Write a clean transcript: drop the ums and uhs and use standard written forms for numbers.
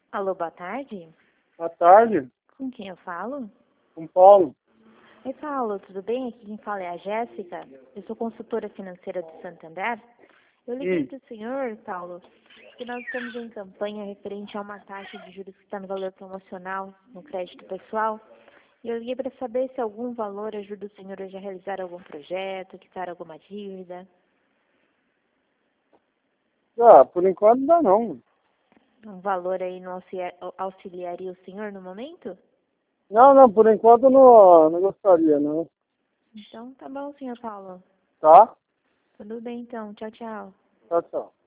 Alô, boa tarde. Boa tarde, Com quem eu falo? com Paulo. Oi, Paulo, tudo bem? Aqui quem fala é a Jéssica. Eu sou consultora financeira do Santander. Eu liguei para o senhor, Paulo, porque nós estamos em campanha referente a uma taxa de juros que está no valor promocional no crédito pessoal. E eu liguei para saber se algum valor ajuda o senhor a já realizar algum projeto, quitar alguma dívida. Por enquanto não dá não. Um valor aí não auxiliaria o senhor no momento? Não, por enquanto não gostaria, não. Então, tá bom, senhor Paulo. Tá? Tudo bem, então. Tchau, tchau. Tchau, tchau.